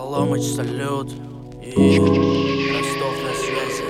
Соломыч, салют. И Ростов на связи.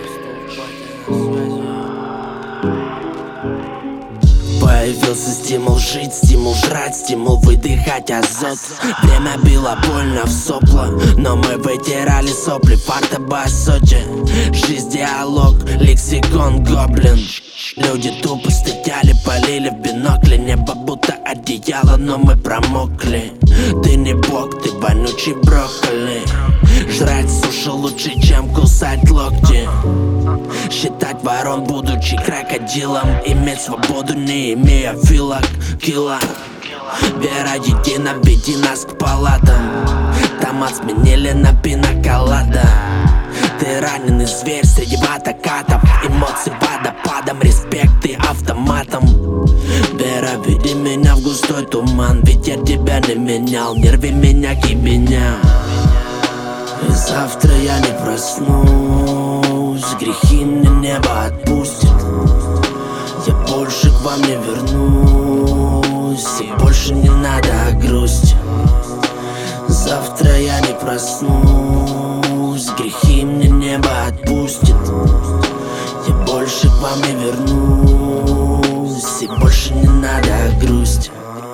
Появился стимул жить, стимул жрать, стимул выдыхать азот. Время било больно в сопло, но мы вытирали сопли. Факты басоти, жизнь диалог, лексикон гоблин. Люди тупо стояли, полили в бинокли. Небо будто одеяло, но мы промокли. Ты не бог, ты вонючий брокколи. Жрать суши лучше, чем кусать локти. Считать ворон, будучи крокодилом. Иметь свободу, не имея вилок, килла. Вера едина, веди нас к палатам. Томат сменили на пиноколада. Ты раненый зверь среди ватакатов. Эмоции водопадом, респект и автоматом. Вера, веди меня в густой туман. Ведь я тебя не менял, не рви меня, кибеня. И завтра я не проснусь, грехи мне небо отпустит. Я больше к вам не вернусь, и больше не надо грусть. Завтра я не проснусь, грехи мне небо отпустит. Я больше к вам не вернусь, и больше не надо грусть.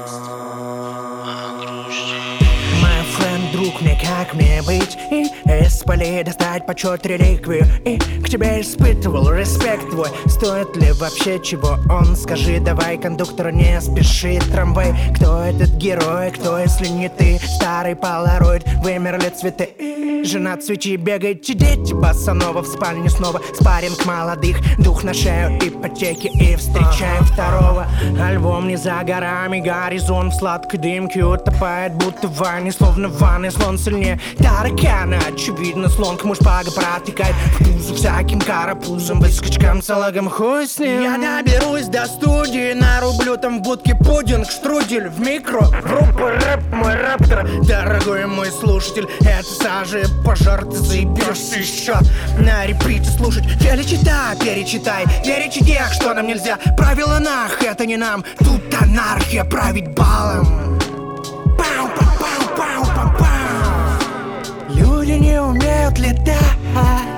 Друг мне, как мне быть? И из полей достать почет реликвию. И к тебе испытывал респект твой. Стоит ли вообще чего он? Скажи, давай, кондуктор, не спеши, трамвай. Кто этот герой, кто, если не ты? Старый полароид, вымерли цветы. Жена свечи, бегайте, дети, босанова в спальне снова. Спарринг молодых, дух на шею, ипотеки. И встречаем второго. Альбом не за горами, горизонт в сладкой дымке утопает, будто в ванне, словно в ванной. Слон сильнее таракана, очевидно, слон к муж-пага протекает в пузу всяким карапузом, выскочкам, салагам, хуй с ним. Я доберусь до студии, нарублю там в будке пудинг, штрудель в микро, группа рэп, мой раптор. Дорогой мой слушатель, это сажа и пожар, ты заебешься еще на репите слушать. Перечитай, перечитай, верить тех, что нам нельзя. Правила нах, это не нам, тут анархия, править балом. Люди не умеют летать.